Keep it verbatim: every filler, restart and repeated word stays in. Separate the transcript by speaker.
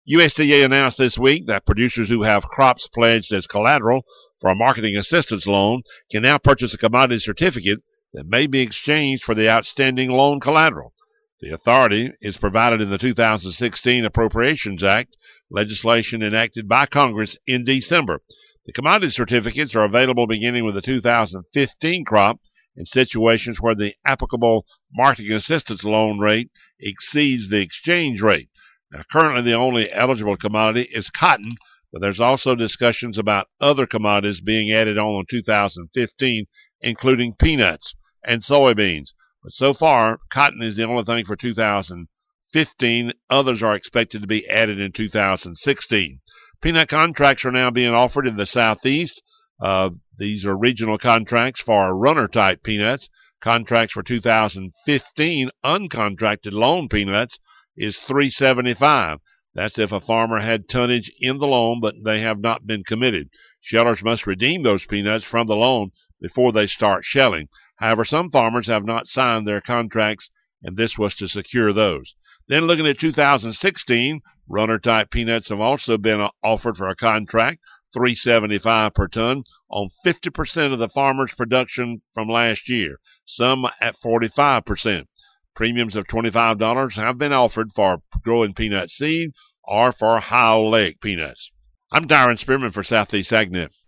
Speaker 1: U S D A announced this week that producers who have crops pledged as collateral for a marketing assistance loan can now purchase a commodity certificate that may be exchanged for the outstanding loan collateral. The authority is provided in the two thousand sixteen Appropriations Act, legislation enacted by Congress in December. The commodity certificates are available beginning with the two thousand fifteen crop in situations where the applicable marketing assistance loan rate exceeds the exchange rate. Now, currently, the only eligible commodity is cotton, but there's also discussions about other commodities being added on in two thousand fifteen, including peanuts and soybeans. But so far, cotton is the only thing for two thousand fifteen. Others are expected to be added in two thousand sixteen. Peanut contracts are now being offered in the Southeast. Uh, these are regional contracts for runner-type peanuts. Contracts for two thousand fifteen uncontracted loan peanuts is three seventy-five. That's if a farmer had tonnage in the loan, but they have not been committed. Shellers must redeem those peanuts from the loan before they start shelling. However, some farmers have not signed their contracts, and this was to secure those. Then looking at two thousand sixteen, runner-type peanuts have also been offered for a contract, three seventy-five per ton, on fifty percent of the farmer's production from last year, some at forty-five percent. Premiums of twenty-five dollars have been offered for growing peanut seed or for high oleic peanuts. I'm Tyron Spearman for Southeast AgNet.